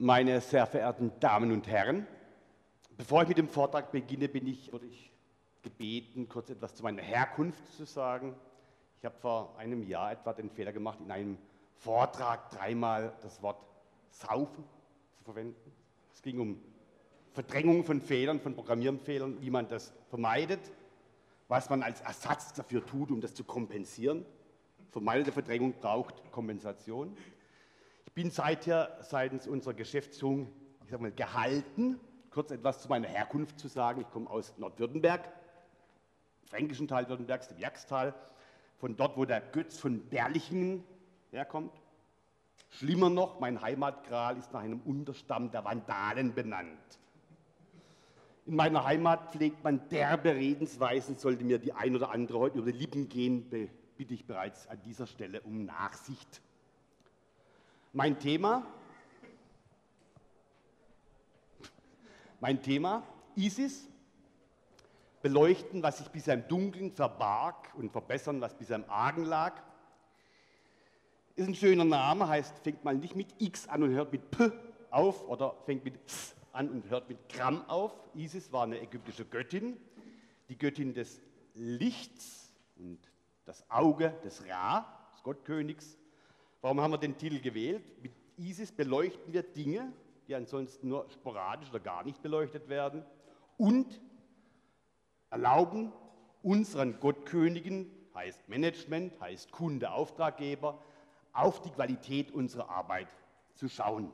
Meine sehr verehrten Damen und Herren, bevor ich mit dem Vortrag beginne, wurde ich gebeten, kurz etwas zu meiner Herkunft zu sagen. Ich habe vor einem Jahr etwa den Fehler gemacht, in einem Vortrag dreimal das Wort Saufen zu verwenden. Es ging um Verdrängung von Fehlern, von Programmierfehlern, wie man das vermeidet, was man als Ersatz dafür tut, um das zu kompensieren. Vermeidete Verdrängung braucht Kompensation. Ich bin seither seitens unserer Geschäftsführung, ich sage mal, gehalten, kurz etwas zu meiner Herkunft zu sagen. Ich komme aus Nordwürttemberg, im fränkischen Teil Württembergs, dem Jagstal, von dort, wo der Götz von Berlichingen herkommt. Schlimmer noch, mein Heimatgral ist nach einem Unterstamm der Vandalen benannt. In meiner Heimat pflegt man derbe Redensweisen, sollte mir die ein oder andere heute über die Lippen gehen, bitte ich bereits an dieser Stelle um Nachsicht. Mein Thema, ISIS, beleuchten, was sich bisher im Dunkeln verbarg und verbessern, was bisher im Argen lag. Ist ein schöner Name, heißt, fängt mal nicht mit X an und hört mit P auf oder fängt mit S an und hört mit Gramm auf. Isis war eine ägyptische Göttin, die Göttin des Lichts und das Auge des Ra, des Gottkönigs. Warum haben wir den Titel gewählt? Mit Isis beleuchten wir Dinge, die ansonsten nur sporadisch oder gar nicht beleuchtet werden und erlauben unseren Gottkönigen, heißt Management, heißt Kunde, Auftraggeber, auf die Qualität unserer Arbeit zu schauen.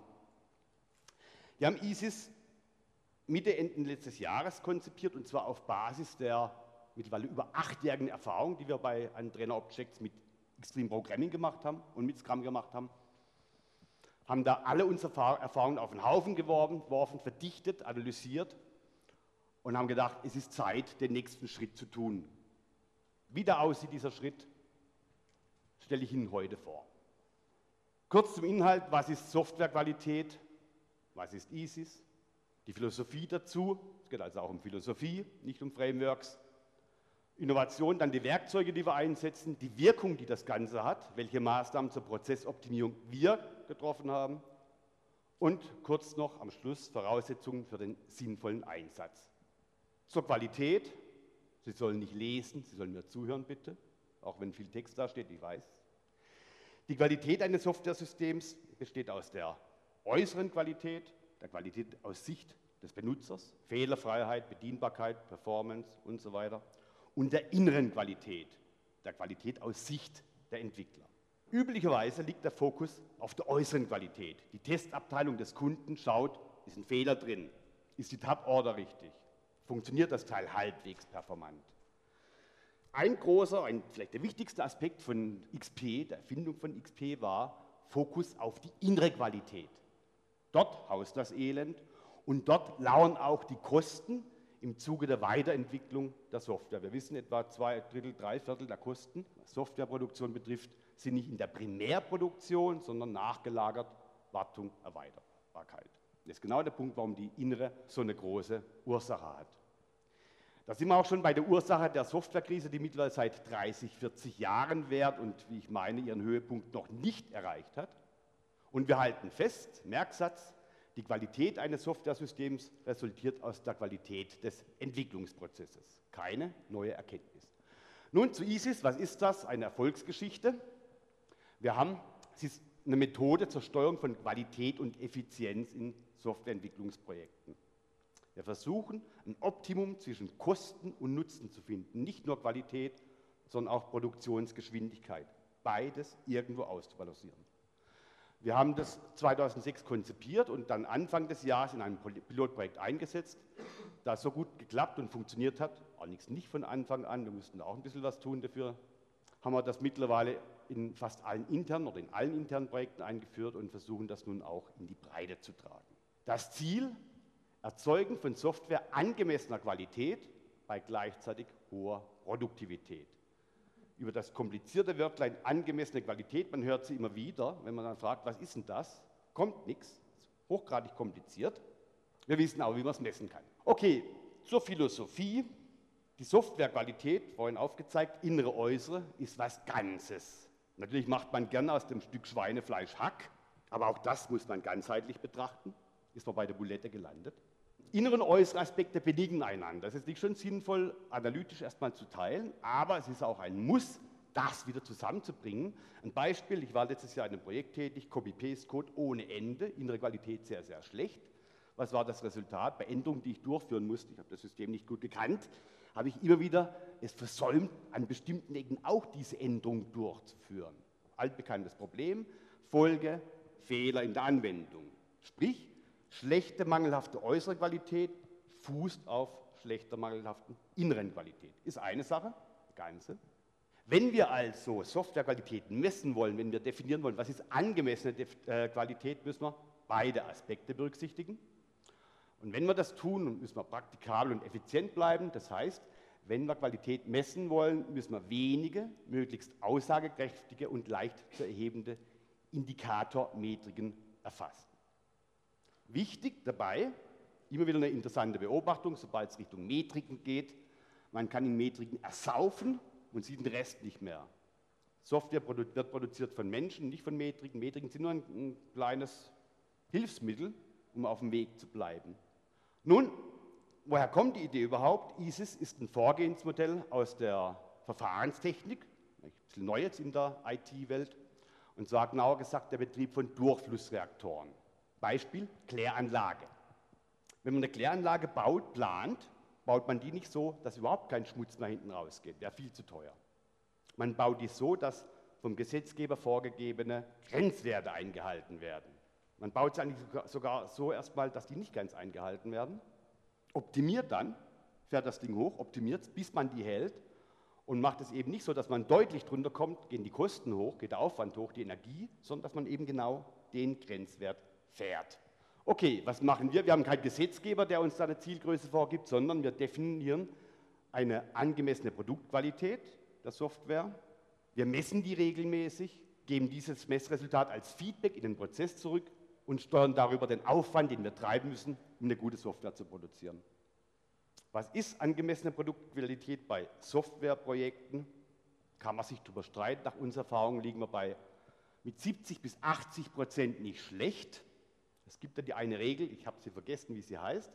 Wir haben ISIS Mitte, Ende letztes Jahres konzipiert und zwar auf Basis der mittlerweile über 8-jährigen Erfahrung, die wir bei Trainer Objects mit Extreme Programming gemacht haben und mit Scrum gemacht haben. Haben da alle unsere Erfahrungen auf den Haufen geworfen, verdichtet, analysiert und haben gedacht, es ist Zeit, den nächsten Schritt zu tun. Wie da aussieht dieser Schritt, stelle ich Ihnen heute vor. Kurz zum Inhalt, was ist Softwarequalität, was ist ISIS, die Philosophie dazu, es geht also auch um Philosophie, nicht um Frameworks, Innovation, dann die Werkzeuge, die wir einsetzen, die Wirkung, die das Ganze hat, welche Maßnahmen zur Prozessoptimierung wir getroffen haben und kurz noch am Schluss Voraussetzungen für den sinnvollen Einsatz. Zur Qualität, Sie sollen nicht lesen, Sie sollen mir zuhören bitte, auch wenn viel Text da steht, ich weiß. Die Qualität eines Softwaresystems besteht aus der äußeren Qualität, der Qualität aus Sicht des Benutzers, Fehlerfreiheit, Bedienbarkeit, Performance und so weiter, und der inneren Qualität, der Qualität aus Sicht der Entwickler. Üblicherweise liegt der Fokus auf der äußeren Qualität. Die Testabteilung des Kunden schaut, ist ein Fehler drin, ist die Tab-Order richtig, funktioniert das Teil halbwegs performant. Ein großer, vielleicht der wichtigste Aspekt von XP, der Erfindung von XP, war Fokus auf die innere Qualität. Dort haust das Elend und dort lauern auch die Kosten im Zuge der Weiterentwicklung der Software. Wir wissen, etwa 2/3, 3/4 der Kosten, was Softwareproduktion betrifft, sind nicht in der Primärproduktion, sondern nachgelagert, Wartung, Erweiterbarkeit. Das ist genau der Punkt, warum die innere so eine große Ursache hat. Da sind wir auch schon bei der Ursache der Softwarekrise, die mittlerweile seit 30, 40 Jahren währt und, wie ich meine, ihren Höhepunkt noch nicht erreicht hat. Und wir halten fest, Merksatz, die Qualität eines Softwaresystems resultiert aus der Qualität des Entwicklungsprozesses. Keine neue Erkenntnis. Nun zu ISIS, was ist das? Eine Erfolgsgeschichte. Es ist eine Methode zur Steuerung von Qualität und Effizienz in Softwareentwicklungsprojekten. Wir versuchen, ein Optimum zwischen Kosten und Nutzen zu finden. Nicht nur Qualität, sondern auch Produktionsgeschwindigkeit. Beides irgendwo auszubalancieren. Wir haben das 2006 konzipiert und dann Anfang des Jahres in einem Pilotprojekt eingesetzt. Da es so gut geklappt und funktioniert hat, allerdings nicht von Anfang an, wir mussten auch ein bisschen was tun dafür, haben wir das mittlerweile in fast allen internen oder in allen internen Projekten eingeführt und versuchen das nun auch in die Breite zu tragen. Das Ziel, Erzeugen von Software angemessener Qualität bei gleichzeitig hoher Produktivität. Über das komplizierte Wörtlein angemessene Qualität, man hört sie immer wieder, wenn man dann fragt, was ist denn das? Kommt nichts, hochgradig kompliziert. Wir wissen auch, wie man es messen kann. Okay, zur Philosophie. Die Softwarequalität, vorhin aufgezeigt, innere, äußere, ist was Ganzes. Natürlich macht man gerne aus dem Stück Schweinefleisch Hack, Aber auch das muss man ganzheitlich betrachten. Ist man bei der Bulette gelandet. Innere und äußere Aspekte bedingen einander. Das ist nicht schon sinnvoll, analytisch erstmal zu teilen, aber es ist auch ein Muss, das wieder zusammenzubringen. Ein Beispiel, ich war letztes Jahr in einem Projekt tätig, Copy-Paste-Code ohne Ende, innere Qualität sehr, sehr schlecht. Was war das Resultat? Bei Änderungen, die ich durchführen musste, ich habe das System nicht gut gekannt, habe ich immer wieder es versäumt, an bestimmten Ecken auch diese Änderung durchzuführen. Altbekanntes Problem, Folge, Fehler in der Anwendung. Sprich, schlechte, mangelhafte äußere Qualität fußt auf schlechter, mangelhaften inneren Qualität. Ist eine Sache, das Ganze. Wenn wir also Softwarequalität messen wollen, wenn wir definieren wollen, was ist angemessene Qualität, müssen wir beide Aspekte berücksichtigen. Und wenn wir das tun, müssen wir praktikabel und effizient bleiben. Das heißt, wenn wir Qualität messen wollen, müssen wir wenige, möglichst aussagekräftige und leicht zu erhebende Indikatormetriken erfassen. Wichtig dabei, immer wieder eine interessante Beobachtung, sobald es Richtung Metriken geht, man kann in Metriken ersaufen und sieht den Rest nicht mehr. Software wird produziert von Menschen, nicht von Metriken. Metriken sind nur ein kleines Hilfsmittel, um auf dem Weg zu bleiben. Nun, woher kommt die Idee überhaupt? ISIS ist ein Vorgehensmodell aus der Verfahrenstechnik, ein bisschen neu jetzt in der IT-Welt, und zwar genauer gesagt der Betrieb von Durchflussreaktoren. Beispiel, Kläranlage. Wenn man eine Kläranlage plant man die nicht so, dass überhaupt kein Schmutz mehr hinten rausgeht, wäre viel zu teuer. Man baut die so, dass vom Gesetzgeber vorgegebene Grenzwerte eingehalten werden. Man baut sie eigentlich sogar so erstmal, dass die nicht ganz eingehalten werden, optimiert dann, fährt das Ding hoch, optimiert es, bis man die hält und macht es eben nicht so, dass man deutlich drunter kommt, gehen die Kosten hoch, geht der Aufwand hoch, die Energie, sondern dass man eben genau den Grenzwert fährt. Okay, was machen wir? Wir haben keinen Gesetzgeber, der uns da eine Zielgröße vorgibt, sondern wir definieren eine angemessene Produktqualität der Software. Wir messen die regelmäßig, geben dieses Messresultat als Feedback in den Prozess zurück und steuern darüber den Aufwand, den wir treiben müssen, um eine gute Software zu produzieren. Was ist angemessene Produktqualität bei Softwareprojekten? Kann man sich darüber streiten. Nach unserer Erfahrung liegen wir mit 70% bis 80% nicht schlecht. Es gibt ja die eine Regel, ich habe sie vergessen, wie sie heißt.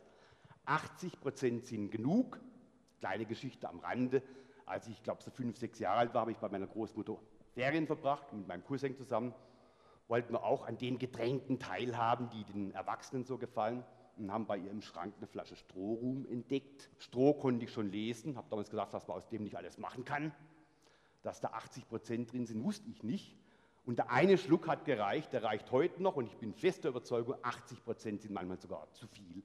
80% sind genug. Kleine Geschichte am Rande. Als ich glaube, so 5, 6 Jahre alt war, habe ich bei meiner Großmutter Ferien verbracht, mit meinem Cousin zusammen. Wollten wir auch an den Getränken teilhaben, die den Erwachsenen so gefallen. Und haben bei ihr im Schrank eine Flasche Strohrum entdeckt. Stroh konnte ich schon lesen, habe damals gesagt, was man aus dem nicht alles machen kann. Dass da 80% drin sind, wusste ich nicht. Und der eine Schluck hat gereicht, der reicht heute noch und ich bin fester Überzeugung, 80% sind manchmal sogar zu viel.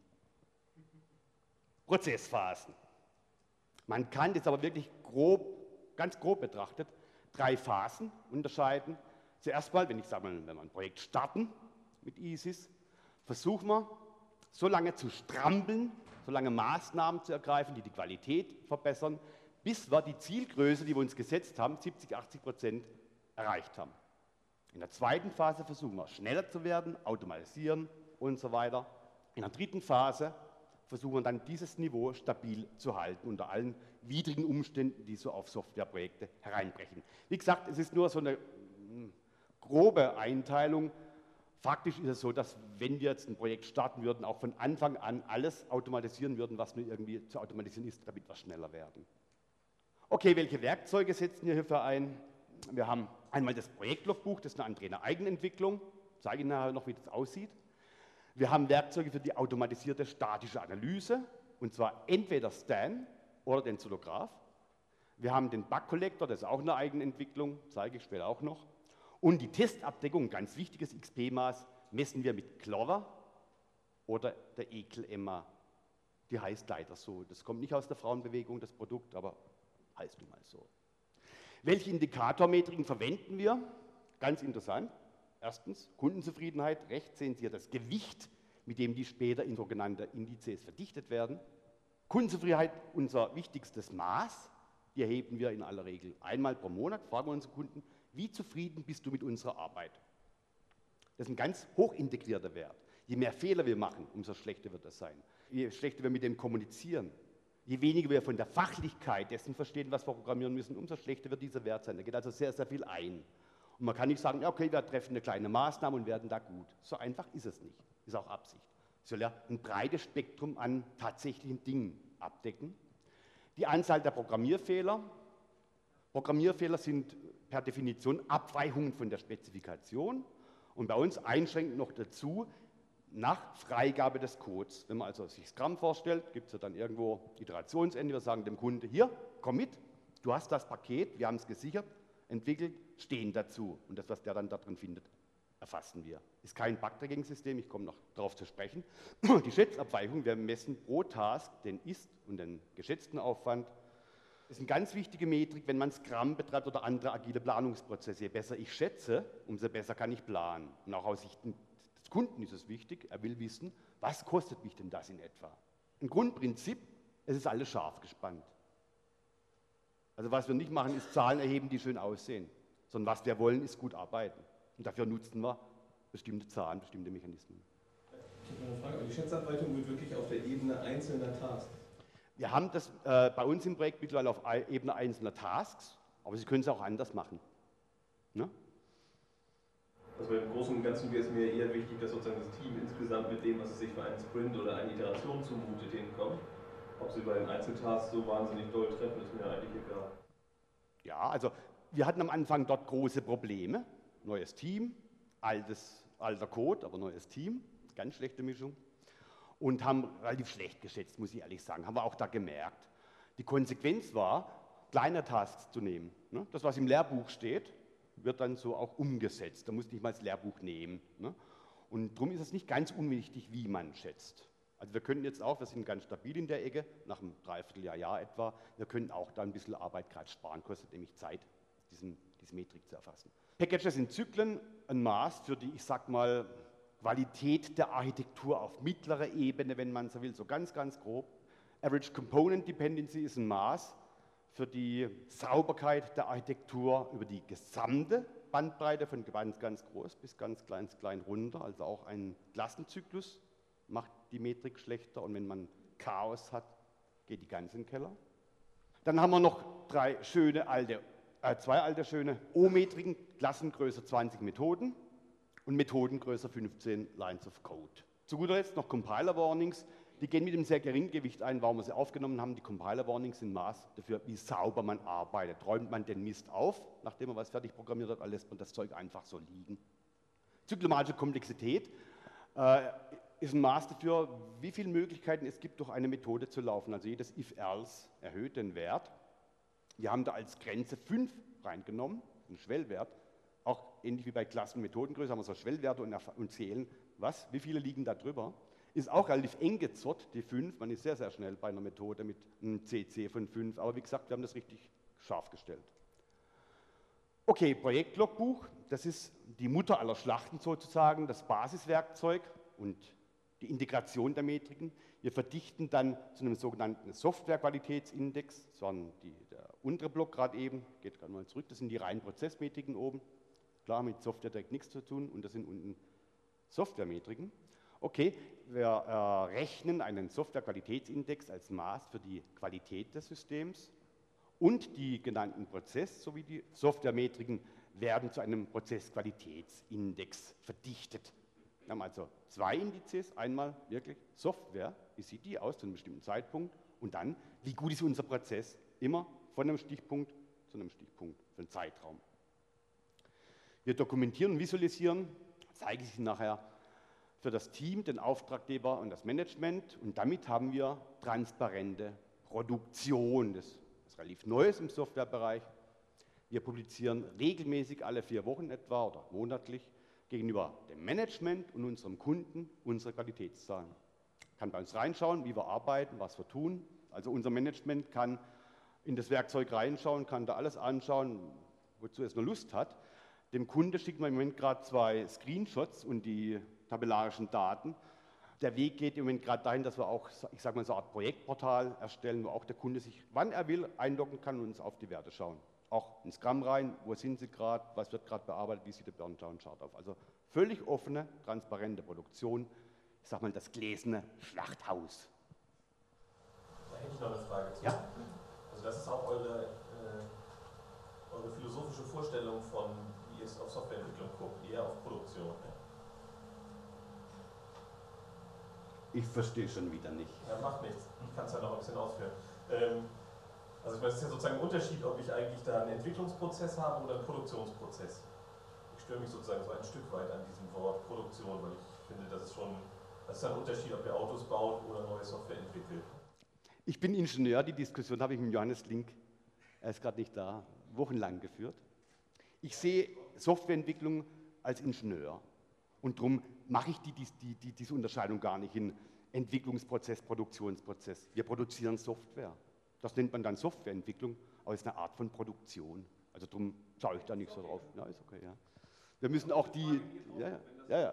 Prozessphasen. Man kann das aber wirklich ganz grob betrachtet, 3 Phasen unterscheiden. Zuerst mal, wenn wir ein Projekt starten mit ISIS, versuchen wir, so lange zu strampeln, so lange Maßnahmen zu ergreifen, die die Qualität verbessern, bis wir die Zielgröße, die wir uns gesetzt haben, 70–80% erreicht haben. In der zweiten Phase versuchen wir, schneller zu werden, automatisieren und so weiter. In der dritten Phase versuchen wir dann, dieses Niveau stabil zu halten, unter allen widrigen Umständen, die so auf Softwareprojekte hereinbrechen. Wie gesagt, es ist nur so eine grobe Einteilung. Faktisch ist es so, dass wenn wir jetzt ein Projekt starten würden, auch von Anfang an alles automatisieren würden, was nur irgendwie zu automatisieren ist, damit wir schneller werden. Okay, welche Werkzeuge setzen wir hierfür ein? Wir haben einmal das Projektlogbuch, das ist eine andere Eigenentwicklung. Ich zeige Ihnen nachher noch, wie das aussieht. Wir haben Werkzeuge für die automatisierte statische Analyse, und zwar entweder Stan oder den Xylograph. Wir haben den Bug Collector, das ist auch eine Eigenentwicklung, zeige ich später auch noch. Und die Testabdeckung, ein ganz wichtiges XP-Maß, messen wir mit Clover oder der Ekel-Emma. Die heißt leider so. Das kommt nicht aus der Frauenbewegung, das Produkt, aber heißt nun mal so. Welche Indikatormetriken verwenden wir? Ganz interessant. Erstens, Kundenzufriedenheit. Rechts sehen Sie hier das Gewicht, mit dem die später in sogenannte Indizes verdichtet werden. Kundenzufriedenheit, unser wichtigstes Maß, die erheben wir in aller Regel einmal pro Monat, fragen wir unsere Kunden, wie zufrieden bist du mit unserer Arbeit? Das ist ein ganz hoch integrierter Wert. Je mehr Fehler wir machen, umso schlechter wird das sein. Je schlechter wir mit dem kommunizieren, je weniger wir von der Fachlichkeit dessen verstehen, was wir programmieren müssen, umso schlechter wird dieser Wert sein. Da geht also sehr, sehr viel ein. Und man kann nicht sagen, ja, okay, wir treffen eine kleine Maßnahme und werden da gut. So einfach ist es nicht. Ist auch Absicht. Es soll ja ein breites Spektrum an tatsächlichen Dingen abdecken. Die Anzahl der Programmierfehler. Programmierfehler sind per Definition Abweichungen von der Spezifikation und bei uns einschränkend noch dazu nach Freigabe des Codes. Wenn man also sich Scrum vorstellt, gibt es ja dann irgendwo Iterationsende, wir sagen dem Kunde, hier, komm mit, du hast das Paket, wir haben es gesichert, entwickelt, stehen dazu und das, was der dann da drin findet, erfassen wir. Ist kein Bug-Tracking-System, ich komme noch darauf zu sprechen. Die Schätzabweichung, wir messen pro Task den Ist- und den geschätzten Aufwand. Das ist eine ganz wichtige Metrik, wenn man Scrum betreibt oder andere agile Planungsprozesse. Je besser ich schätze, umso besser kann ich planen. Und auch aus Sicht des Kunden ist es wichtig, er will wissen, was kostet mich denn das in etwa? Ein Grundprinzip, es ist alles scharf gespannt. Also was wir nicht machen, ist Zahlen erheben, die schön aussehen, sondern was wir wollen, ist gut arbeiten. Und dafür nutzen wir bestimmte Zahlen, bestimmte Mechanismen. Ich habe eine Frage, aber die Schätzabweichung wird wirklich auf der Ebene einzelner Tasks. Wir haben das bei uns im Projekt mittlerweile auf Ebene einzelner Tasks, aber Sie können es auch anders machen. Ne? Also im Großen und Ganzen wäre es mir eher wichtig, dass sozusagen das Team insgesamt mit dem, was es sich für einen Sprint oder eine Iteration zumutet, hinkommt. Ob sie bei den Einzeltasks so wahnsinnig doll treffen, ist mir eigentlich egal. Ja, also wir hatten am Anfang dort große Probleme. Neues Team, alter Code, aber neues Team, ganz schlechte Mischung. Und haben relativ schlecht geschätzt, muss ich ehrlich sagen. Haben wir auch da gemerkt. Die Konsequenz war, kleine Tasks zu nehmen. Ne? Das, was im Lehrbuch steht, wird dann so auch umgesetzt. Da muss nicht mal das Lehrbuch nehmen. Ne? Und darum ist es nicht ganz unwichtig, wie man schätzt. Also wir könnten jetzt auch, wir sind ganz stabil in der Ecke, nach einem Dreivierteljahr etwa, wir könnten auch da ein bisschen Arbeit gerade sparen, kostet nämlich Zeit, diese Metrik zu erfassen. Packages sind Zyklen, ein Maß für die, ich sag mal, Qualität der Architektur auf mittlerer Ebene, wenn man so will, so ganz, ganz grob. Average Component Dependency ist ein Maß für die Sauberkeit der Architektur über die gesamte Bandbreite von ganz, ganz groß bis ganz klein runter, also auch ein Klassenzyklus macht die Metrik schlechter und wenn man Chaos hat, geht die ganz in den Keller. Dann haben wir noch zwei alte schöne O-Metriken, Klassengröße 20 Methoden und Methodengröße 15 Lines of Code. Zu guter Letzt noch Compiler Warnings, die gehen mit einem sehr geringen Gewicht ein, warum wir sie aufgenommen haben. Die Compiler Warnings sind Maß dafür, wie sauber man arbeitet. Räumt man den Mist auf, nachdem man was fertig programmiert hat, lässt man das Zeug einfach so liegen. Zyklomatische Komplexität ist ein Maß dafür, wie viele Möglichkeiten es gibt, durch eine Methode zu laufen. Also jedes If-Else erhöht den Wert. Wir haben da als Grenze 5 reingenommen, einen Schwellwert. Auch ähnlich wie bei Klassen- und Methodengröße haben wir so Schwellwerte und zählen, wie viele liegen da drüber. Ist auch relativ eng gezurrt, die 5. Man ist sehr, sehr schnell bei einer Methode mit einem CC von 5. Aber wie gesagt, wir haben das richtig scharf gestellt. Okay, Projektlogbuch, das ist die Mutter aller Schlachten sozusagen, das Basiswerkzeug und die Integration der Metriken. Wir verdichten dann zu einem sogenannten Softwarequalitätsindex, das war der untere Block gerade eben, geht gerade mal zurück, das sind die reinen Prozessmetriken oben. Klar, mit Software direkt nichts zu tun und das sind unten Softwaremetriken. Okay, wir rechnen einen Softwarequalitätsindex als Maß für die Qualität des Systems und die genannten sowie die Softwaremetriken werden zu einem Prozessqualitätsindex verdichtet. Wir haben also 2 Indizes, einmal wirklich Software, wie sieht die aus zu einem bestimmten Zeitpunkt und dann, wie gut ist unser Prozess, immer von einem Stichpunkt zu einem Stichpunkt für einen Zeitraum. Wir dokumentieren und visualisieren, zeige ich Ihnen nachher, für das Team, den Auftraggeber und das Management und damit haben wir transparente Produktion. Das ist relativ Neues im Softwarebereich. Wir publizieren regelmäßig alle 4 Wochen etwa oder monatlich gegenüber dem Management und unserem Kunden unsere Qualitätszahlen. Kann bei uns reinschauen, wie wir arbeiten, was wir tun. Also unser Management kann in das Werkzeug reinschauen, kann da alles anschauen, wozu es nur Lust hat. Dem Kunde schicken wir im Moment gerade 2 Screenshots und die tabellarischen Daten. Der Weg geht im Moment gerade dahin, dass wir auch, ich sage mal, so eine Art Projektportal erstellen, wo auch der Kunde sich, wann er will, einloggen kann und uns auf die Werte schauen. Auch in Scrum rein, wo sind Sie gerade, was wird gerade bearbeitet, wie sieht der Burndown-Chart auf. Also völlig offene, transparente Produktion, ich sage mal, das gläserne Schlachthaus. Da hätte ich noch eine Frage zu. Ja? Also das ist auch eure philosophische Vorstellung von, wie jetzt auf Softwareentwicklung guckt, eher auf Produktion. Ne? Ich verstehe schon wieder nicht. Ja, macht nichts. Ich kann es ja noch ein bisschen ausführen. Also ich meine, es ist ja sozusagen ein Unterschied, ob ich eigentlich da einen Entwicklungsprozess habe oder einen Produktionsprozess. Ich störe mich sozusagen so ein Stück weit an diesem Wort Produktion, weil ich finde, das ist ein Unterschied, ob ihr Autos baut oder neue Software entwickelt. Ich bin Ingenieur, die Diskussion habe ich mit Johannes Link, er ist gerade nicht da, wochenlang geführt. Ich sehe Softwareentwicklung als Ingenieur und darum mache ich diese Unterscheidung gar nicht in Entwicklungsprozess, Produktionsprozess. Wir produzieren Software. Das nennt man dann Softwareentwicklung, aber es ist eine Art von Produktion. Also darum schaue ich da nicht so drauf. Ja, ist okay, ja. Wir müssen auch die... Ja.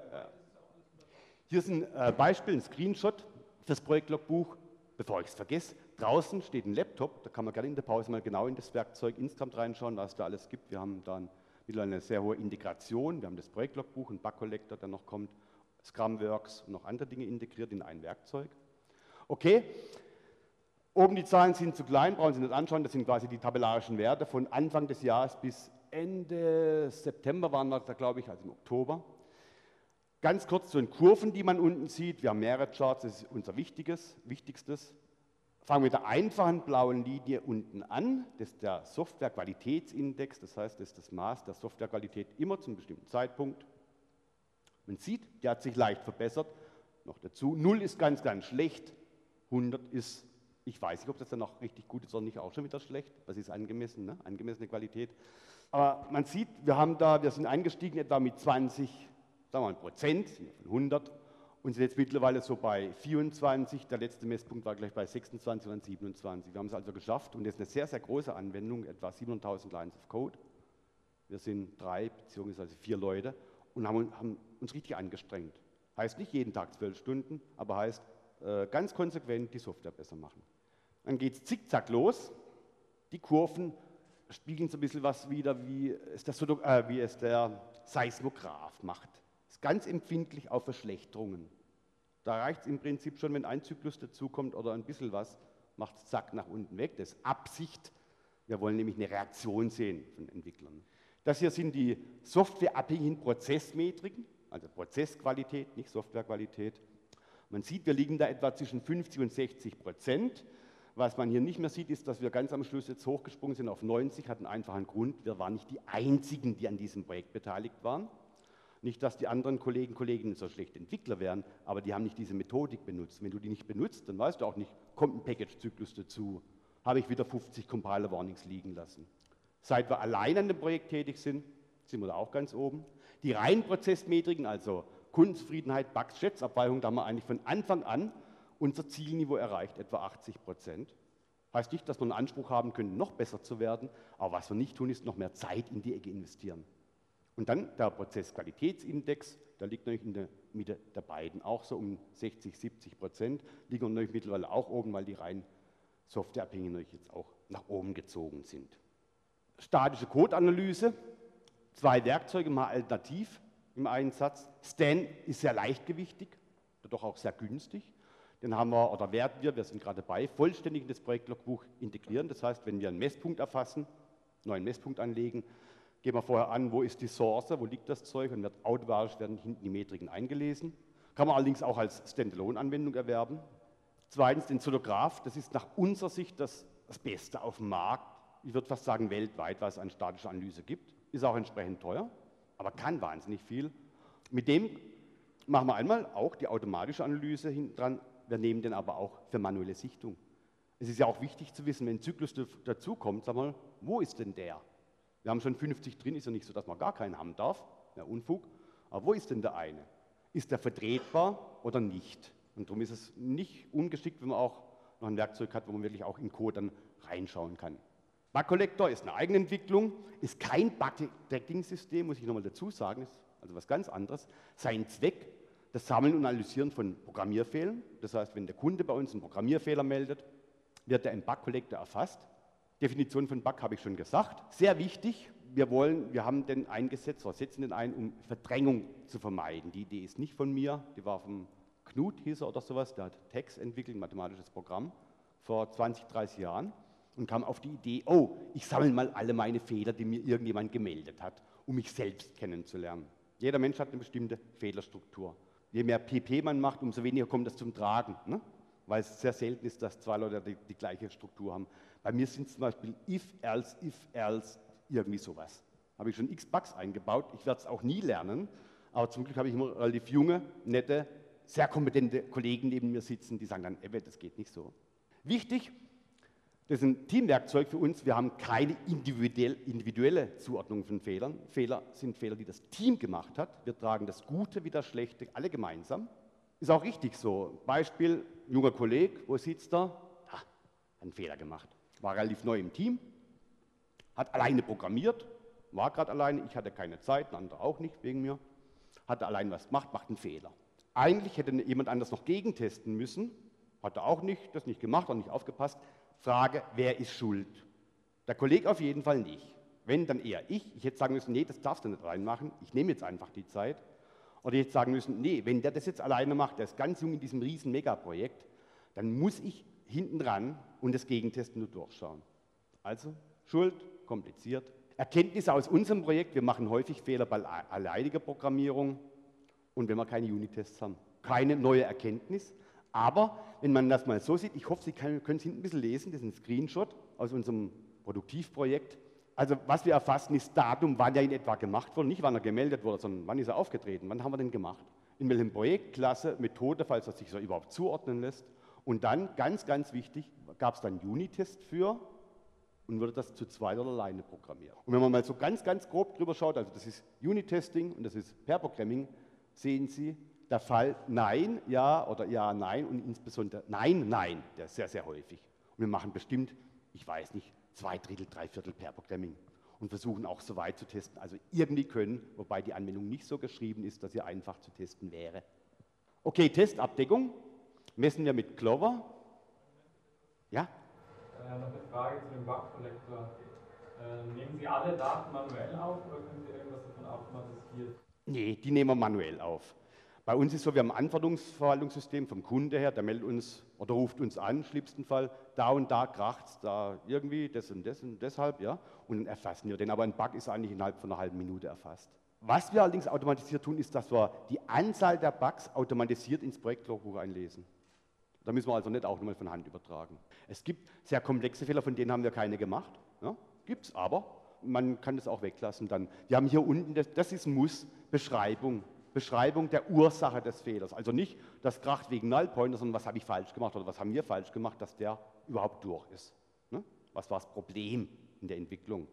Hier ist ein Beispiel, ein Screenshot fürs Projektlogbuch. Bevor ich es vergesse, draußen steht ein Laptop, da kann man gerne in der Pause mal genau in das Werkzeug insgesamt reinschauen, was es da alles gibt. Wir haben da mittlerweile eine sehr hohe Integration. Wir haben das Projektlogbuch, einen Bug-Collector, der noch kommt, Scrumworks und noch andere Dinge integriert in ein Werkzeug. Okay, oben die Zahlen sind zu klein, brauchen Sie nicht anschauen, das sind quasi die tabellarischen Werte von Anfang des Jahres bis Ende September waren wir da, glaube ich, also im Oktober. Ganz kurz zu den Kurven, die man unten sieht. Wir haben mehrere Charts, das ist unser Wichtigstes. Fangen wir mit der einfachen blauen Linie unten an. Das ist der Softwarequalitätsindex, das heißt, das ist das Maß der Softwarequalität immer zu einem bestimmten Zeitpunkt. Man sieht, der hat sich leicht verbessert. Noch dazu, 0 ist ganz, ganz schlecht, 100 ist, ich weiß nicht, ob das dann noch richtig gut ist oder nicht, auch schon wieder schlecht. Das ist angemessen, ne? Angemessene Qualität. Aber man sieht, wir sind eingestiegen etwa mit 20, sagen wir mal, Prozent, von 100 und sind jetzt mittlerweile so bei 24. Der letzte Messpunkt war gleich bei 26 und 27. Wir haben es also geschafft und das ist eine sehr, sehr große Anwendung, etwa 700.000 Lines of Code. Wir sind 3 bzw. 4 Leute und haben uns richtig angestrengt. Heißt nicht jeden Tag 12 Stunden, aber heißt ganz konsequent die Software besser machen. Dann geht es zickzack los. Die Kurven spiegeln so ein bisschen was wider, wie es der Seismograph macht. Ist ganz empfindlich auf Verschlechterungen. Da reicht es im Prinzip schon, wenn ein Zyklus dazukommt oder ein bisschen was, macht es zack nach unten weg. Das ist Absicht. Wir wollen nämlich eine Reaktion sehen von Entwicklern. Das hier sind die softwareabhängigen Prozessmetriken, also Prozessqualität, nicht Softwarequalität. Man sieht, wir liegen da etwa zwischen 50 und 60%. Was man hier nicht mehr sieht, ist, dass wir ganz am Schluss jetzt hochgesprungen sind auf 90, hat einen einfachen Grund. Wir waren nicht die Einzigen, die an diesem Projekt beteiligt waren. Nicht, dass die anderen Kolleginnen so schlecht Entwickler wären, aber die haben nicht diese Methodik benutzt. Wenn du die nicht benutzt, dann weißt du auch nicht, kommt ein Package-Zyklus dazu, habe ich wieder 50 Compiler-Warnings liegen lassen. Seit wir allein an dem Projekt tätig sind wir da auch ganz oben. Die reinen Prozessmetriken, also Kundenzufriedenheit, Bugs, Schätzabweichung, da haben wir eigentlich von Anfang an unser Zielniveau erreicht, etwa 80%. Heißt nicht, dass wir einen Anspruch haben können, noch besser zu werden, aber was wir nicht tun, ist noch mehr Zeit in die Ecke investieren. Und dann der Prozessqualitätsindex, der liegt natürlich in der Mitte der beiden, auch so um 60–70%, liegen wir natürlich mittlerweile auch oben, weil die rein Softwareabhängigen natürlich jetzt auch nach oben gezogen sind. Statische Codeanalyse, 2 Werkzeuge mal alternativ im Einsatz. Stan ist sehr leichtgewichtig, doch auch sehr günstig. Den haben wir, oder werden wir sind gerade dabei, vollständig in das Projektlogbuch integrieren. Das heißt, wenn wir einen Messpunkt erfassen, neuen Messpunkt anlegen, gehen wir vorher an, wo ist die Source, wo liegt das Zeug und wird automatisch werden hinten die Metriken eingelesen. Kann man allerdings auch als Standalone-Anwendung erwerben. Zweitens den Zolograph, das ist nach unserer Sicht das Beste auf dem Markt. Ich würde fast sagen weltweit, was es an statischer Analyse gibt. Ist auch entsprechend teuer, aber kann wahnsinnig viel. Mit dem machen wir einmal auch die automatische Analyse hinten dran. Wir nehmen den aber auch für manuelle Sichtung. Es ist ja auch wichtig zu wissen, wenn ein Zyklus dazukommt, sag mal, wo ist denn der? Wir haben schon 50 drin, ist ja nicht so, dass man gar keinen haben darf, ja Unfug. Aber wo ist denn der eine? Ist der vertretbar oder nicht? Und darum ist es nicht ungeschickt, wenn man auch noch ein Werkzeug hat, wo man wirklich auch in Code dann reinschauen kann. Bug Collector ist eine Eigenentwicklung, ist kein Bug-Tracking-System, muss ich nochmal dazu sagen, ist also was ganz anderes. Sein Zweck, das Sammeln und Analysieren von Programmierfehlern. Das heißt, wenn der Kunde bei uns einen Programmierfehler meldet, wird er im Bug Collector erfasst. Definition von Bug habe ich schon gesagt. Sehr wichtig, wir haben den eingesetzt, oder setzen den ein, um Verdrängung zu vermeiden. Die Idee ist nicht von mir, die war vom Knut, hieß er oder sowas, der hat TeX entwickelt, ein mathematisches Programm, vor 20, 30 Jahren und kam auf die Idee, oh, ich sammle mal alle meine Fehler, die mir irgendjemand gemeldet hat um mich selbst kennenzulernen. Jeder Mensch hat eine bestimmte Fehlerstruktur. Je mehr PP man macht, umso weniger kommt das zum Tragen, ne? Weil es sehr selten ist, dass zwei Leute die gleiche Struktur haben. Bei mir sind es zum Beispiel if, else, irgendwie sowas. Habe ich schon x Bugs eingebaut, ich werde es auch nie lernen, aber zum Glück habe ich immer relativ junge, nette, sehr kompetente Kollegen neben mir sitzen, die sagen dann, das geht nicht so. Wichtig, das ist ein Teamwerkzeug für uns, wir haben keine individuelle Zuordnung von Fehlern. Fehler sind Fehler, die das Team gemacht hat. Wir tragen das Gute wie das Schlechte, alle gemeinsam. Ist auch richtig so. Beispiel, junger Kollege, wo sitzt er? Hat einen Fehler gemacht. War relativ neu im Team, hat alleine programmiert, war gerade alleine, ich hatte keine Zeit, ein anderer auch nicht wegen mir, hatte allein was gemacht, macht einen Fehler. Eigentlich hätte jemand anders noch gegentesten müssen, hat er auch nicht, das nicht gemacht, auch nicht aufgepasst. Frage, wer ist schuld? Der Kollege auf jeden Fall nicht. Wenn, dann eher ich. Ich hätte sagen müssen, nee, das darfst du nicht reinmachen, ich nehme jetzt einfach die Zeit. Oder ich hätte sagen müssen, nee, wenn der das jetzt alleine macht, der ist ganz jung in diesem riesen Megaprojekt, dann muss ich hinten dran und das Gegentesten nur durchschauen. Also Schuld, kompliziert. Erkenntnisse aus unserem Projekt, wir machen häufig Fehler bei alleiniger Programmierung und wenn wir keine Unit-Tests haben. Keine neue Erkenntnis, aber wenn man das mal so sieht, ich hoffe, Sie können es hinten ein bisschen lesen, das ist ein Screenshot aus unserem Produktivprojekt. Also was wir erfassen ist Datum, wann er in etwa gemacht wurde, nicht wann er gemeldet wurde, sondern wann ist er aufgetreten, wann haben wir den gemacht, in welchem Projekt, Klasse, Methode, falls er sich so überhaupt zuordnen lässt. Und dann, ganz, ganz wichtig, gab es dann Unit-Test für und wurde das zu zweit oder alleine programmiert. Und wenn man mal so ganz, ganz grob drüber schaut, also das ist Unit-Testing und das ist Pair-Programming, sehen Sie, der Fall Nein, Ja oder Ja, Nein und insbesondere Nein, Nein, der ist sehr, sehr häufig. Und wir machen bestimmt, ich weiß nicht, 2/3, 3/4 Pair-Programming und versuchen auch so weit zu testen, also irgendwie können, wobei die Anwendung nicht so geschrieben ist, dass sie einfach zu testen wäre. Okay, Testabdeckung messen wir mit Clover. Ja? Noch eine Frage zu dem Bug-Collector. Nehmen Sie alle Daten manuell auf oder können Sie irgendwas davon automatisiert? Nee, die nehmen wir manuell auf. Bei uns ist so, wir haben ein Anforderungsverwaltungssystem vom Kunde her, der meldet uns oder ruft uns an, im schlimmsten Fall, da und da kracht's, da irgendwie, das und deshalb, ja, und dann erfassen wir den. Aber ein Bug ist eigentlich innerhalb von einer halben Minute erfasst. Was wir allerdings automatisiert tun, ist, dass wir die Anzahl der Bugs automatisiert ins Projektlogbuch einlesen. Da müssen wir also nicht auch nochmal von Hand übertragen. Es gibt sehr komplexe Fehler, von denen haben wir keine gemacht. Ja, gibt es aber, man kann das auch weglassen dann. Wir haben hier unten, das ist ein Muss, Beschreibung der Ursache des Fehlers. Also nicht, das kracht wegen Nullpointer, sondern was habe ich falsch gemacht oder was haben wir falsch gemacht, dass der überhaupt durch ist. Ne? Was war das Problem in der Entwicklung?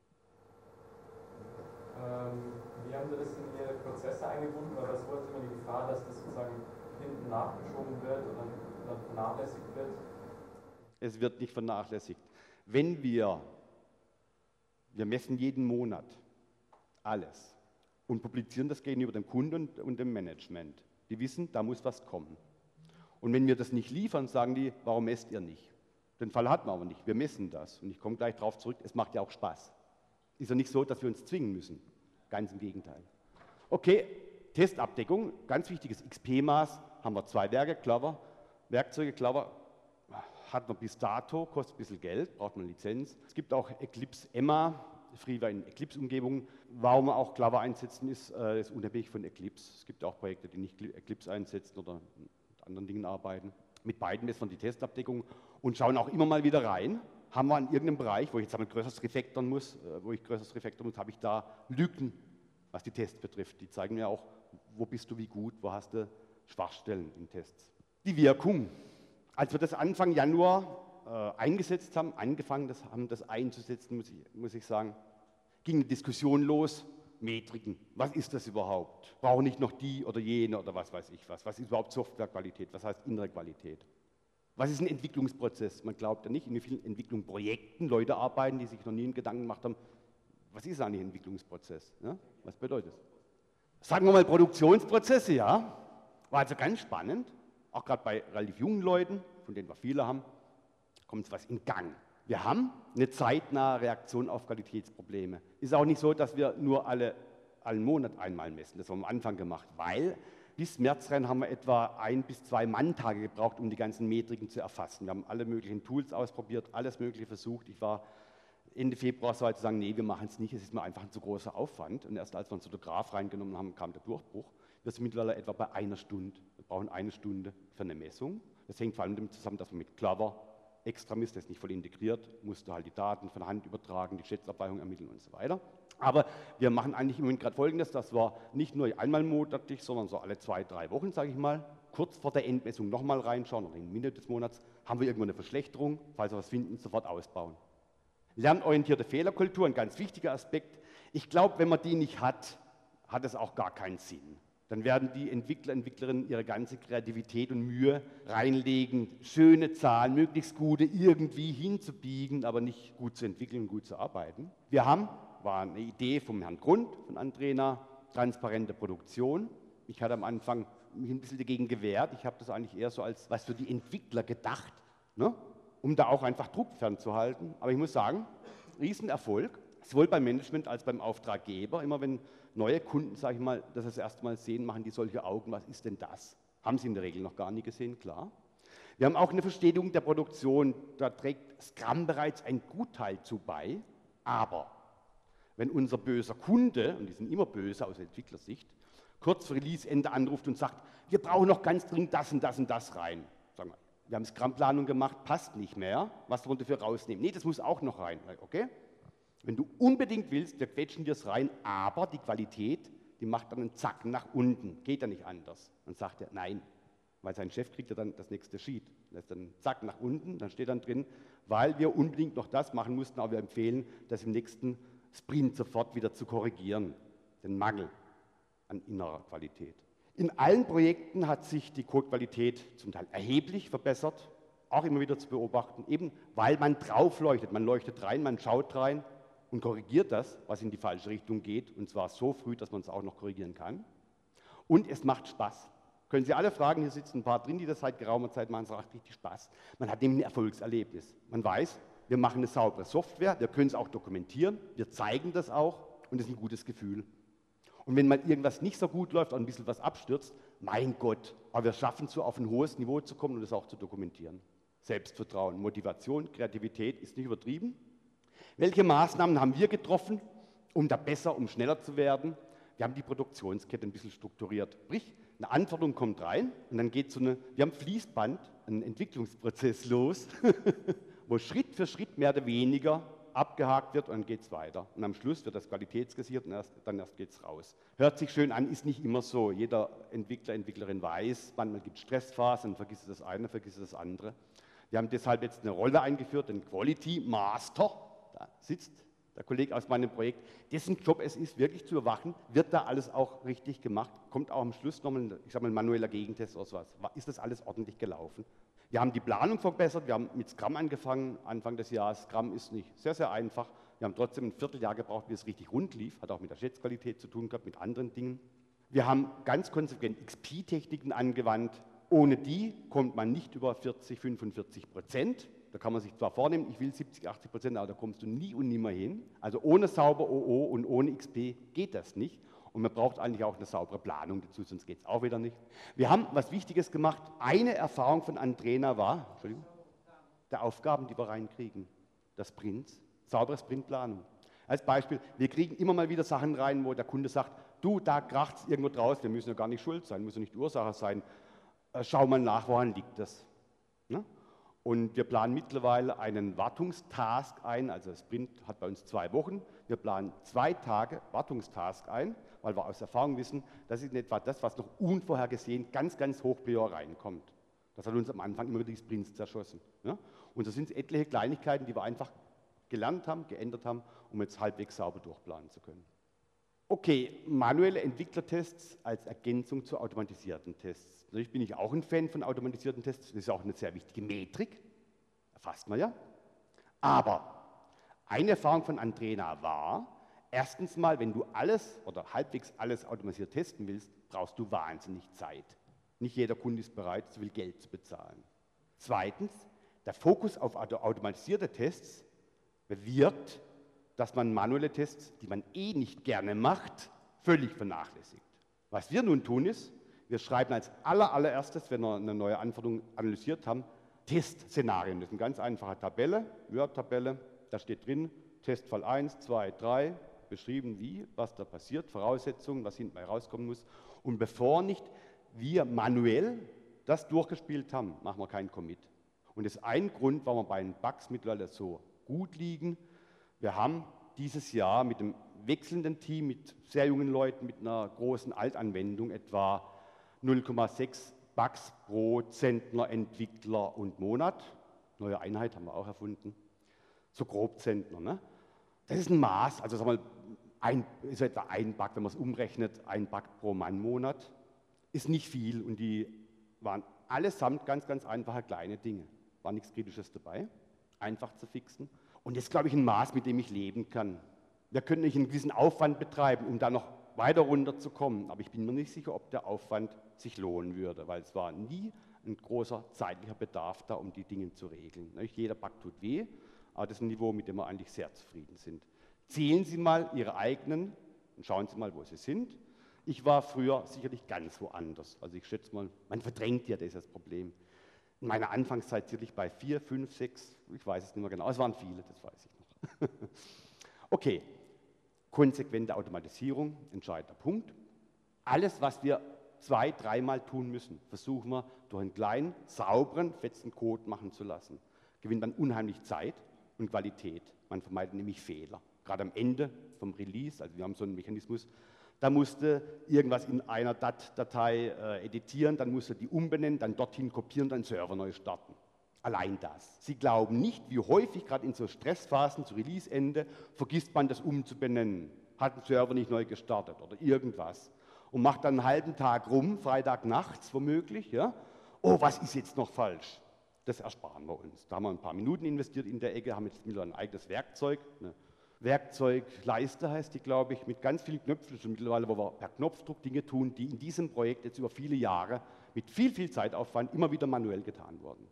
Wie haben Sie das in Ihre Prozesse eingebunden? Weil das wurde immer die Gefahr, dass das sozusagen hinten nachgeschoben wird oder vernachlässigt wird. Es wird nicht vernachlässigt. Wenn wir messen jeden Monat alles und publizieren das gegenüber dem Kunden und dem Management. Die wissen, da muss was kommen. Und wenn wir das nicht liefern, sagen die, warum messt ihr nicht? Den Fall hatten wir aber nicht, wir messen das. Und ich komme gleich darauf zurück, es macht ja auch Spaß. Ist ja nicht so, dass wir uns zwingen müssen. Ganz im Gegenteil. Okay, Testabdeckung, ganz wichtiges XP-Maß, haben wir 2 Werkzeuge, Clover hat man bis dato, kostet ein bisschen Geld, braucht man Lizenz. Es gibt auch Eclipse Emma, Freeware in Eclipse-Umgebungen. Warum wir auch Clover einsetzen, ist unabhängig von Eclipse. Es gibt auch Projekte, die nicht Eclipse einsetzen oder mit anderen Dingen arbeiten. Mit beiden messen wir die Testabdeckung und schauen auch immer mal wieder rein. Haben wir in irgendeinem Bereich, wo ich jetzt ein größeres refactoren muss, habe ich da Lücken, was die Tests betrifft. Die zeigen mir auch, wo bist du wie gut, wo hast du Schwachstellen in Tests. Die Wirkung. Als wir das Anfang Januar eingesetzt haben, haben das einzusetzen, muss ich sagen, ging eine Diskussion los, Metriken, was ist das überhaupt? Brauche nicht noch die oder jene oder was weiß ich was? Was ist überhaupt Softwarequalität? Was heißt innere Qualität? Was ist ein Entwicklungsprozess? Man glaubt ja nicht, in wie vielen Entwicklungsprojekten Leute arbeiten, die sich noch nie einen Gedanken gemacht haben, was ist eigentlich ein Entwicklungsprozess? Ja? Was bedeutet es? Sagen wir mal Produktionsprozesse, ja. War also ganz spannend, auch gerade bei relativ jungen Leuten, von denen wir viele haben, kommt was in Gang. Wir haben eine zeitnahe Reaktion auf Qualitätsprobleme. Ist auch nicht so, dass wir nur allen Monat einmal messen. Das haben wir am Anfang gemacht, weil bis März rein haben wir etwa 1 bis 2 Manntage gebraucht, um die ganzen Metriken zu erfassen. Wir haben alle möglichen Tools ausprobiert, alles Mögliche versucht. Ich war Ende Februar so halt zu sagen, nee, wir machen es nicht, es ist mir einfach ein zu großer Aufwand. Und erst als wir einen Fotograf reingenommen haben, kam der Durchbruch. Wir sind mittlerweile etwa bei 1 Stunde. Wir brauchen 1 Stunde für eine Messung. Das hängt vor allem damit zusammen, dass man mit Clover extra misst, das ist nicht voll integriert, musste halt die Daten von Hand übertragen, die Schätzabweichung ermitteln und so weiter. Aber wir machen eigentlich im Moment gerade Folgendes, dass wir nicht nur einmal monatlich, sondern so alle 2, 3 Wochen, sage ich mal, kurz vor der Endmessung nochmal reinschauen oder in der Mitte des Monats, haben wir irgendwo eine Verschlechterung, falls wir was finden, sofort ausbauen. Lernorientierte Fehlerkultur, ein ganz wichtiger Aspekt. Ich glaube, wenn man die nicht hat, hat es auch gar keinen Sinn. Dann werden die Entwickler, Entwicklerinnen ihre ganze Kreativität und Mühe reinlegen, schöne Zahlen, möglichst gute irgendwie hinzubiegen, aber nicht gut zu entwickeln und gut zu arbeiten. Wir haben, war eine Idee vom Herrn Grund, von Andrena, transparente Produktion. Ich hatte am Anfang mich ein bisschen dagegen gewehrt. Ich habe das eigentlich eher so als was für die Entwickler gedacht, ne? Um da auch einfach Druck fernzuhalten. Aber ich muss sagen, Riesenerfolg, sowohl beim Management als beim Auftraggeber. Immer wenn neue Kunden, sage ich mal, das erste Mal sehen, machen die solche Augen, was ist denn das? Haben sie in der Regel noch gar nie gesehen, klar. Wir haben auch eine Verstetigung der Produktion, da trägt Scrum bereits ein Gutteil zu bei, aber wenn unser böser Kunde, und die sind immer böse aus Entwicklersicht, kurz vor Release-Ende anruft und sagt, wir brauchen noch ganz dringend das und das und das rein. Sagen wir haben Scrum-Planung gemacht, passt nicht mehr, was wollen wir dafür rausnehmen? Nee, das muss auch noch rein. Okay? Wenn du unbedingt willst, wir quetschen dir es rein, aber die Qualität, die macht dann einen Zacken nach unten, geht ja nicht anders. Dann sagt er, nein, weil sein Chef kriegt ja dann das nächste Sheet, lässt dann einen Zack nach unten, dann steht dann drin, weil wir unbedingt noch das machen mussten, aber wir empfehlen, das im nächsten Sprint sofort wieder zu korrigieren, den Mangel an innerer Qualität. In allen Projekten hat sich die Codequalität zum Teil erheblich verbessert, auch immer wieder zu beobachten, eben weil man drauf leuchtet, man leuchtet rein, man schaut rein und korrigiert das, was in die falsche Richtung geht, und zwar so früh, dass man es auch noch korrigieren kann. Und es macht Spaß. Können Sie alle fragen, hier sitzen ein paar drin, die das seit geraumer Zeit machen, es macht richtig Spaß. Man hat nämlich ein Erfolgserlebnis. Man weiß, wir machen eine saubere Software, wir können es auch dokumentieren, wir zeigen das auch und es ist ein gutes Gefühl. Und wenn mal irgendwas nicht so gut läuft oder ein bisschen was abstürzt, mein Gott, aber wir schaffen es so auf ein hohes Niveau zu kommen und es auch zu dokumentieren. Selbstvertrauen, Motivation, Kreativität ist nicht übertrieben. Welche Maßnahmen haben wir getroffen, um da besser, um schneller zu werden? Wir haben die Produktionskette ein bisschen strukturiert. Sprich, eine Anforderung kommt rein und dann geht wir haben Fließband, einen Entwicklungsprozess los, wo Schritt für Schritt mehr oder weniger abgehakt wird und dann geht es weiter. Und am Schluss wird das qualitätsgesichert und dann erst geht es raus. Hört sich schön an, ist nicht immer so. Jeder Entwickler, Entwicklerin weiß, manchmal gibt es Stressphasen, dann vergisst das eine, vergisst das andere. Wir haben deshalb jetzt eine Rolle eingeführt, den Quality Master. Da sitzt der Kollege aus meinem Projekt, dessen Job es ist, wirklich zu überwachen, wird da alles auch richtig gemacht, kommt auch am Schluss nochmal, ich sage mal, ein manueller Gegentest oder sowas. Ist das alles ordentlich gelaufen? Wir haben die Planung verbessert, wir haben mit Scrum angefangen, Anfang des Jahres. Scrum ist nicht sehr, sehr einfach. Wir haben trotzdem ein Vierteljahr gebraucht, bis es richtig rund lief, hat auch mit der Schätzqualität zu tun gehabt, mit anderen Dingen. Wir haben ganz konsequent XP-Techniken angewandt. Ohne die kommt man nicht über 40, 45%. Da kann man sich zwar vornehmen, ich will 70, 80%, aber da kommst du nie und nimmer hin. Also ohne sauber OO und ohne XP geht das nicht. Und man braucht eigentlich auch eine saubere Planung dazu, sonst geht es auch wieder nicht. Wir haben was Wichtiges gemacht. Eine Erfahrung von Andrena war, der Aufgaben, die wir reinkriegen, der Sprints, saubere Sprintplanung. Als Beispiel, wir kriegen immer mal wieder Sachen rein, wo der Kunde sagt, du, da kracht es irgendwo draus, wir müssen ja gar nicht schuld sein, muss ja nicht die Ursache sein. Schau mal nach, woran liegt das? Ne? Und wir planen mittlerweile einen Wartungstask ein, also Sprint hat bei uns 2 Wochen. Wir planen 2 Tage Wartungstask ein, weil wir aus Erfahrung wissen, das ist in etwa das, was noch unvorhergesehen ganz, ganz hoch prior reinkommt. Das hat uns am Anfang immer wieder die Sprints zerschossen. Ne? Und so sind es etliche Kleinigkeiten, die wir einfach gelernt haben, geändert haben, um jetzt halbwegs sauber durchplanen zu können. Okay, manuelle Entwicklertests als Ergänzung zu automatisierten Tests. Natürlich bin ich auch ein Fan von automatisierten Tests, das ist auch eine sehr wichtige Metrik, erfasst man ja. Aber eine Erfahrung von Andrena war, erstens mal, wenn du alles oder halbwegs alles automatisiert testen willst, brauchst du wahnsinnig Zeit. Nicht jeder Kunde ist bereit, so viel Geld zu bezahlen. Zweitens, der Fokus auf automatisierte Tests bewirkt, dass man manuelle Tests, die man eh nicht gerne macht, völlig vernachlässigt. Was wir nun tun ist, wir schreiben als allererstes, wenn wir eine neue Anforderung analysiert haben, Testszenarien. Das ist eine ganz einfache Tabelle, Word-Tabelle, da steht drin, Testfall 1, 2, 3, beschrieben wie, was da passiert, Voraussetzungen, was hinten bei rauskommen muss. Und bevor nicht wir manuell das durchgespielt haben, machen wir keinen Commit. Und das ist ein Grund, warum wir bei den Bugs mittlerweile so gut liegen. Wir haben dieses Jahr mit dem wechselnden Team, mit sehr jungen Leuten, mit einer großen Altanwendung etwa 0,6 Bugs pro Zentner, Entwickler und Monat. Neue Einheit haben wir auch erfunden. So grob Zentner. Ne? Das ist ein Maß, also sagen wir, ist etwa ein Bug, wenn man es umrechnet, ein Bug pro Mann-Monat. Ist nicht viel und die waren allesamt ganz, ganz einfache kleine Dinge. War nichts Kritisches dabei, einfach zu fixen. Und das ist, glaube ich, ein Maß, mit dem ich leben kann. Wir können nicht einen gewissen Aufwand betreiben, um da noch weiter runterzukommen, aber ich bin mir nicht sicher, ob der Aufwand sich lohnen würde, weil es war nie ein großer zeitlicher Bedarf da, um die Dinge zu regeln. Nicht jeder Bug tut weh, aber das ist ein Niveau, mit dem wir eigentlich sehr zufrieden sind. Zählen Sie mal Ihre eigenen und schauen Sie mal, wo Sie sind. Ich war früher sicherlich ganz woanders. Also ich schätze mal, man verdrängt ja das Problem. In meiner Anfangszeit sicherlich bei 4, 5, 6, ich weiß es nicht mehr genau, es waren viele, das weiß ich noch. Okay, konsequente Automatisierung, entscheidender Punkt. Alles, was wir 2-, 3-mal tun müssen, versuchen wir durch einen kleinen, sauberen, fetzen Code machen zu lassen. Gewinnt man unheimlich Zeit und Qualität. Man vermeidet nämlich Fehler. Gerade am Ende vom Release, also wir haben so einen Mechanismus, da musste irgendwas in einer DAT-Datei editieren, dann musste die umbenennen, dann dorthin kopieren, dann Server neu starten. Allein das. Sie glauben nicht, wie häufig, gerade in so Stressphasen, zu Release-Ende, vergisst man das umzubenennen. Hat ein Server nicht neu gestartet oder irgendwas. Und macht dann einen halben Tag rum, Freitag nachts womöglich, ja. Oh, was ist jetzt noch falsch? Das ersparen wir uns. Da haben wir ein paar Minuten investiert in der Ecke, haben jetzt mittlerweile ein eigenes Werkzeug, eine Werkzeugleiste heißt die, glaube ich, mit ganz vielen Knöpfen, also mittlerweile, wo wir per Knopfdruck Dinge tun, die in diesem Projekt jetzt über viele Jahre mit viel, viel Zeitaufwand immer wieder manuell getan wurden.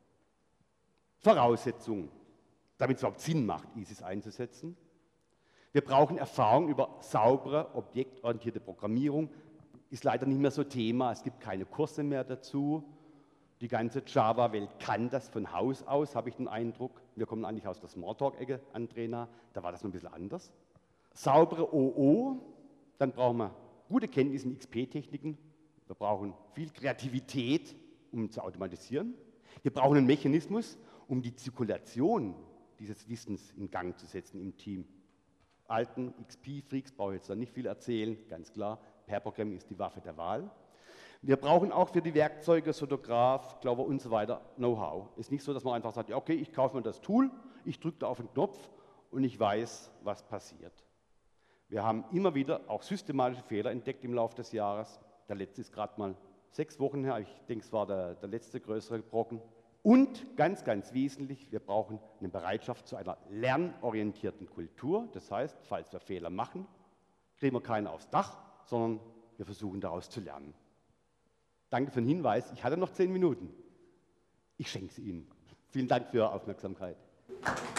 Voraussetzungen, damit es überhaupt Sinn macht, ISIS einzusetzen. Wir brauchen Erfahrung über saubere, objektorientierte Programmierung. Ist leider nicht mehr so Thema, es gibt keine Kurse mehr dazu. Die ganze Java-Welt kann das von Haus aus, habe ich den Eindruck. Wir kommen eigentlich aus der Smalltalk-Ecke, Andrena, da war das noch ein bisschen anders. Saubere OO, dann brauchen wir gute Kenntnisse in XP-Techniken. Wir brauchen viel Kreativität, um zu automatisieren. Wir brauchen einen Mechanismus, um die Zirkulation dieses Wissens in Gang zu setzen im Team. Alten XP-Freaks brauche ich jetzt da nicht viel erzählen, ganz klar. Pair-Programming ist die Waffe der Wahl. Wir brauchen auch für die Werkzeuge, Sotograph, Clover und so weiter Know-how. Es ist nicht so, dass man einfach sagt, ja, okay, ich kaufe mir das Tool, ich drücke da auf den Knopf und ich weiß, was passiert. Wir haben immer wieder auch systematische Fehler entdeckt im Laufe des Jahres. Der letzte ist gerade mal 6 Wochen her, ich denke, es war der letzte größere Brocken. Und ganz, ganz wesentlich, wir brauchen eine Bereitschaft zu einer lernorientierten Kultur. Das heißt, falls wir Fehler machen, kriegen wir keinen aufs Dach, sondern wir versuchen daraus zu lernen. Danke für den Hinweis. Ich hatte noch 10 Minuten. Ich schenke sie Ihnen. Vielen Dank für Ihre Aufmerksamkeit.